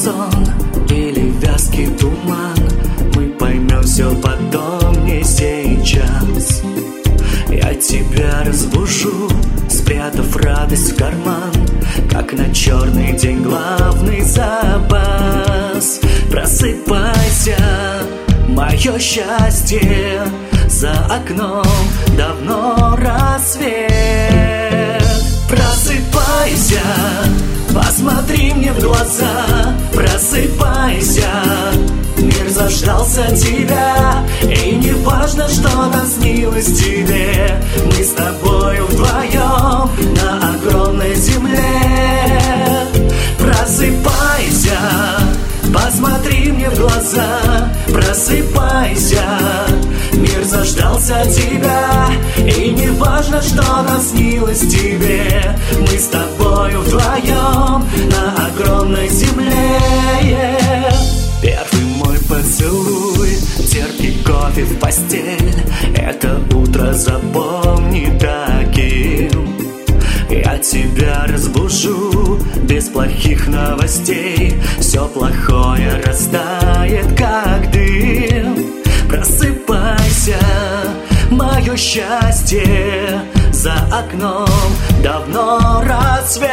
сон или вязкий туман, мы поймем все потом, не сейчас. Я тебя разбужу, спрятав радость в карман, как на черный день главный запас. Просыпайся, мое счастье, за окном давно рассвет. Просыпайся, посмотри мне в глаза. Просыпайся, мир заждался тебя, и не важно, что там снилось тебе. Мы с тобою вдвоем на огромной земле. Просыпайся, посмотри мне в глаза. Просыпайся, мир заждался тебя, и не важно, что там снилось тебе. Мы с тобою вдвоем на огромной земле. Первый мой поцелуй, терпкий кофе в постель, это утро запомни таким. Я тебя разбужу без плохих новостей, все плохое растает, как дым. Просыпайся, мое счастье, за окном давно рассвет.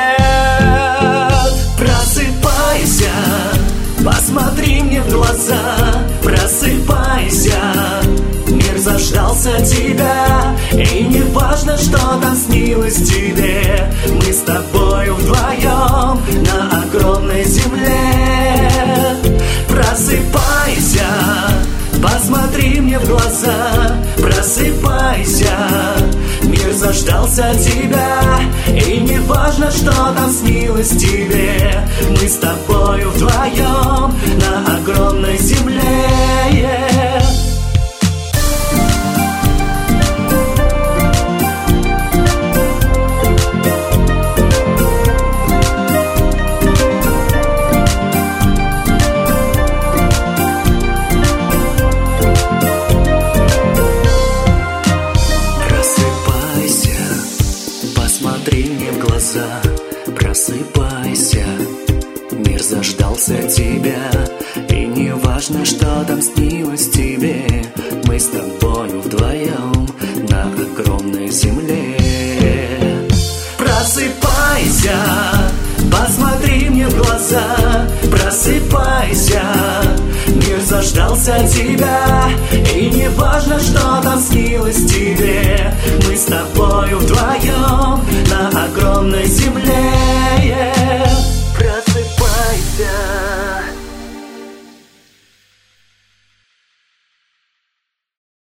Просыпайся, посмотри мне в глаза. Просыпайся, мир заждался тебя, и не важно, что там снилось тебе. Мы с тобою вдвоем на огромной земле. Просыпайся, посмотри мне в глаза. Просыпайся, мир заждался тебя, и не важно, что там снилось тебе. Мы с тобою вдвоем на огромной земле. Смотри мне в глаза, просыпайся, мир заждался тебя, и не важно, что там снилось тебе. Мы с тобою вдвоем на огромной земле. Просыпайся, посмотри мне в глаза. Просыпайся, мир заждался тебя, и не важно, что там снилось тебе.